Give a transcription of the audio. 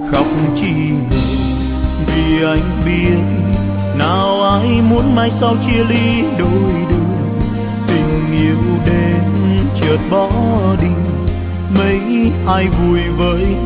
khóc chi vì anh biết nào ai muốn mai sau chia ly đôi đường. Tình yêu đến chợt bỏ đi, mấy ai vui với